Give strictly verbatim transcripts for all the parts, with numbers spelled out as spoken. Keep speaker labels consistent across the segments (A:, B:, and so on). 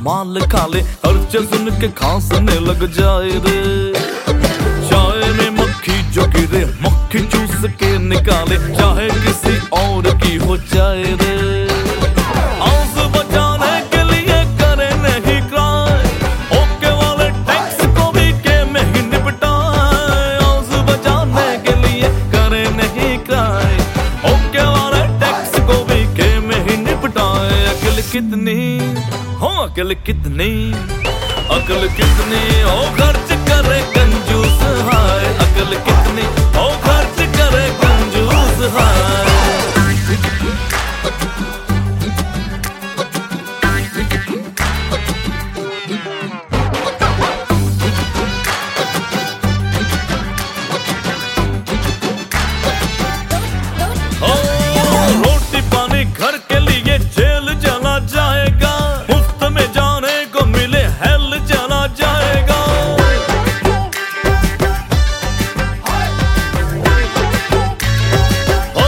A: माल खा ले, खर्चे सुन के खांसने लग जाए रे। चाय में मक्खी जो गिरे मक्खी चूस के निकाले, चाहे किसी और की हो जाए रे। आंस बचाने के लिए करे नहीं क्राई, ओके वाले टैक्स को भी के में ही निपटाए। आंस बचाने के लिए करे नहीं क्राई, ओके वाले टैक्स को भी के में ही निपटाए। अकल कितनी हो, अकल कितनी, अकल कितनी हो खर्च करे कंजूस हाय। अकल कितनी हो खर्च करे कंजूस हाय। रोटी पानी घर के लिए जेल चला जाएगा, मुफ्त में जाने को मिले हेल चला जाएगा। ओ,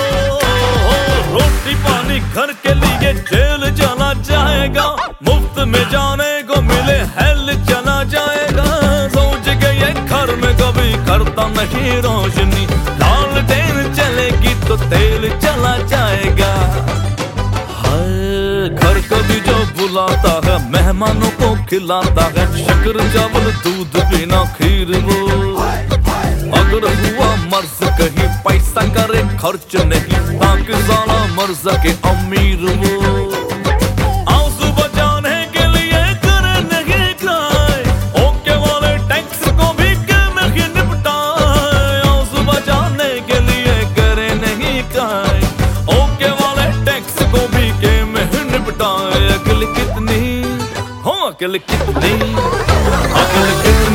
A: रोटी पानी घर के लिए जेल चला जाएगा, मुफ्त में जाने को मिले हेल चला जाएगा। सोच के ये घर में कभी करता नहीं रोशनी, लालटेन चलेगी तो तेल चला जाएगा। हाय घर कभी जो बुलाता है, मेहमानों को खिलाता है, शक्कर चावल दूध बिना खीर वो। अगर हुआ मर्ज कहीं पैसा करे खर्च नहीं, ताकि साला मर सके अमीर वो। आंसू बचाने के लिए करे नहीं क्राई, ओके वाले टैक्स को भी के में ही निपटाए। आंसू बचाने के लिए करे नहीं क्राई, ओके वाले टैक्स को भी के में ही निपटाए। अकल कितनी हो, अकल कितनी, अकल कितनी।